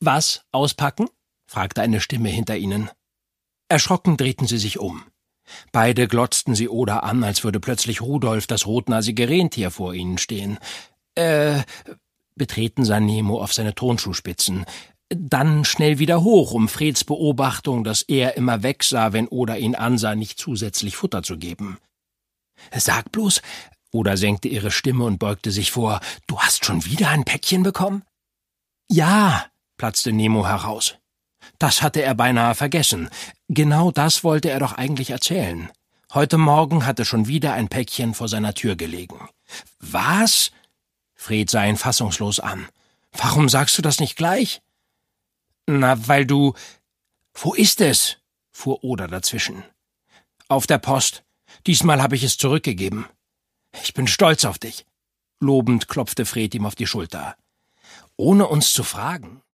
»Was, auspacken?« fragte eine Stimme hinter ihnen. Erschrocken drehten sie sich um. Beide glotzten sie Oda an, als würde plötzlich Rudolf, das rotnasige Rentier, vor ihnen stehen. Betreten sah Nemo auf seine Turnschuhspitzen. Dann schnell wieder hoch, um Freds Beobachtung, dass er immer wegsah, wenn Oda ihn ansah, nicht zusätzlich Futter zu geben. »Sag bloß«, Oda senkte ihre Stimme und beugte sich vor, »du hast schon wieder ein Päckchen bekommen?« »Ja«, platzte Nemo heraus. Das hatte er beinahe vergessen. Genau das wollte er doch eigentlich erzählen. Heute Morgen hatte schon wieder ein Päckchen vor seiner Tür gelegen. »Was?« Fred sah ihn fassungslos an. »Warum sagst du das nicht gleich?« »Na, weil du...« »Wo ist es?« fuhr Oda dazwischen. »Auf der Post. Diesmal habe ich es zurückgegeben.« »Ich bin stolz auf dich.« Lobend klopfte Fred ihm auf die Schulter. »Ohne uns zu fragen?«